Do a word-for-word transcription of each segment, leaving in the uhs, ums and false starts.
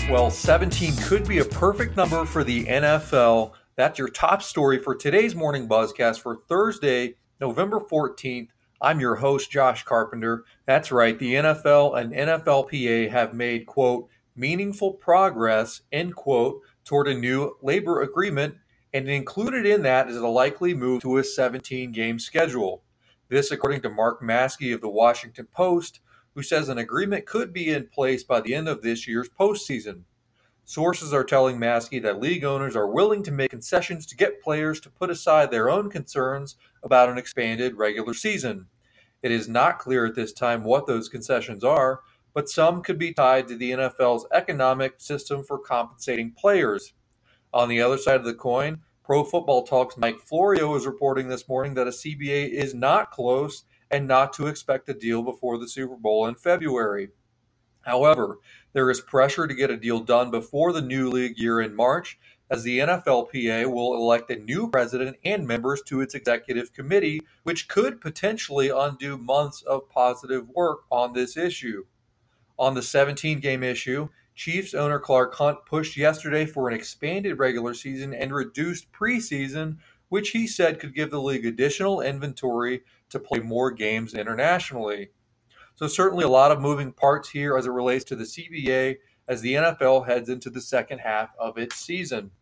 Well, seventeen could be a perfect number for the N F L. That's your top story for today's Morning Buzzcast for Thursday, November fourteenth. I'm your host, Josh Carpenter. That's right, the N F L and N F L P A have made, quote, meaningful progress, end quote, toward a new labor agreement, and included in that is a likely move to a seventeen-game schedule. This, according to Mark Maskey of the Washington Post, who says an agreement could be in place by the end of this year's postseason. Sources are telling Maskey that league owners are willing to make concessions to get players to put aside their own concerns about an expanded regular season. It is not clear at this time what those concessions are, but some could be tied to the N F L's economic system for compensating players. On the other side of the coin, Pro Football Talk's Mike Florio is reporting this morning that a C B A is not close and not to expect a deal before the Super Bowl in February. However, there is pressure to get a deal done before the new league year in March, as the N F L P A will elect a new president and members to its executive committee, which could potentially undo months of positive work on this issue. On the seventeen-game issue, Chiefs owner Clark Hunt pushed yesterday for an expanded regular season and reduced preseason, which he said could give the league additional inventory to play more games internationally. So certainly a lot of moving parts here as it relates to the C B A as the N F L heads into the second half of its season.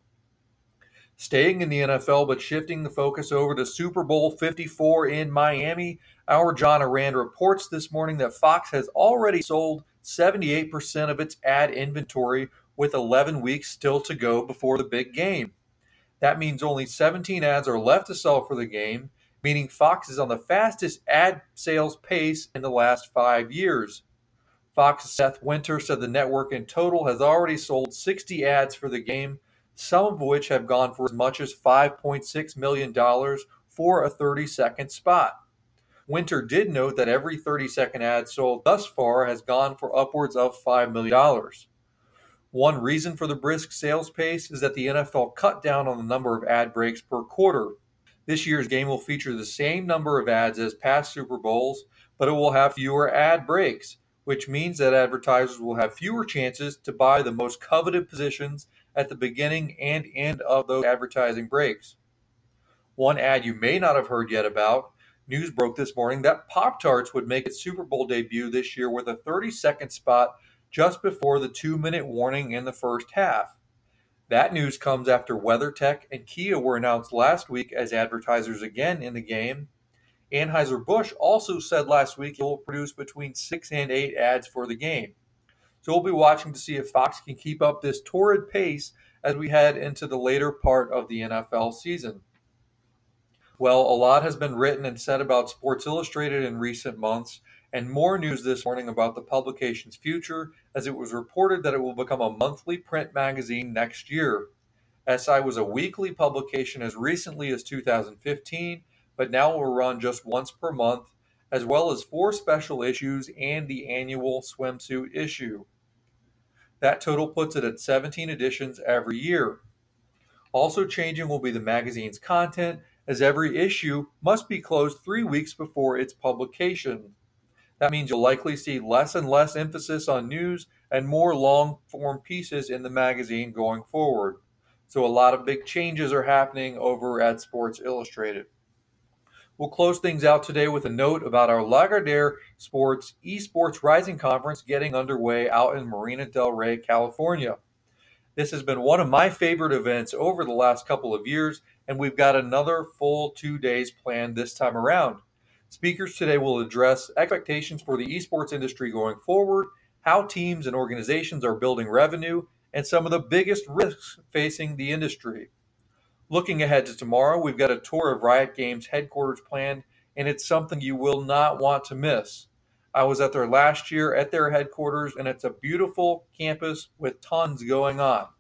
Staying in the N F L but shifting the focus over to Super Bowl fifty-four in Miami, our John Arand reports this morning that Fox has already sold seventy-eight percent of its ad inventory with eleven weeks still to go before the big game. That means only seventeen ads are left to sell for the game, meaning Fox is on the fastest ad sales pace in the last five years. Fox's Seth Winter said the network in total has already sold sixty ads for the game, some of which have gone for as much as five point six million dollars for a thirty-second spot. Winter did note that every thirty-second ad sold thus far has gone for upwards of five million dollars. One reason for the brisk sales pace is that the N F L cut down on the number of ad breaks per quarter. This year's game will feature the same number of ads as past Super Bowls, but it will have fewer ad breaks, which means that advertisers will have fewer chances to buy the most coveted positions at the beginning and end of those advertising breaks. One ad you may not have heard yet about, news broke this morning that Pop-Tarts would make its Super Bowl debut this year with a thirty-second spot just before the two-minute warning in the first half. That news comes after WeatherTech and Kia were announced last week as advertisers again in the game. Anheuser-Busch also said last week it will produce between six and eight ads for the game. So we'll be watching to see if Fox can keep up this torrid pace as we head into the later part of the N F L season. Well, a lot has been written and said about Sports Illustrated in recent months, and more news this morning about the publication's future, as it was reported that it will become a monthly print magazine next year. S I was a weekly publication as recently as two thousand fifteen, but now will run just once per month, as well as four special issues and the annual swimsuit issue. That total puts it at seventeen editions every year. Also changing will be the magazine's content, as every issue must be closed three weeks before its publication. That means you'll likely see less and less emphasis on news and more long-form pieces in the magazine going forward. So a lot of big changes are happening over at Sports Illustrated. We'll close things out today with a note about our Lagardère Sports Esports Rising Conference getting underway out in Marina del Rey, California. This has been one of my favorite events over the last couple of years, and we've got another full two days planned this time around. Speakers today will address expectations for the esports industry going forward, how teams and organizations are building revenue, and some of the biggest risks facing the industry. Looking ahead to tomorrow, we've got a tour of Riot Games headquarters planned, and it's something you will not want to miss. I was at there last year at their headquarters, and it's a beautiful campus with tons going on.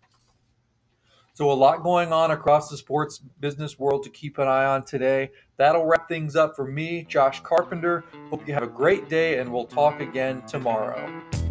So a lot going on across the sports business world to keep an eye on today. That'll wrap things up for me, Josh Carpenter. Hope you have a great day, and we'll talk again tomorrow.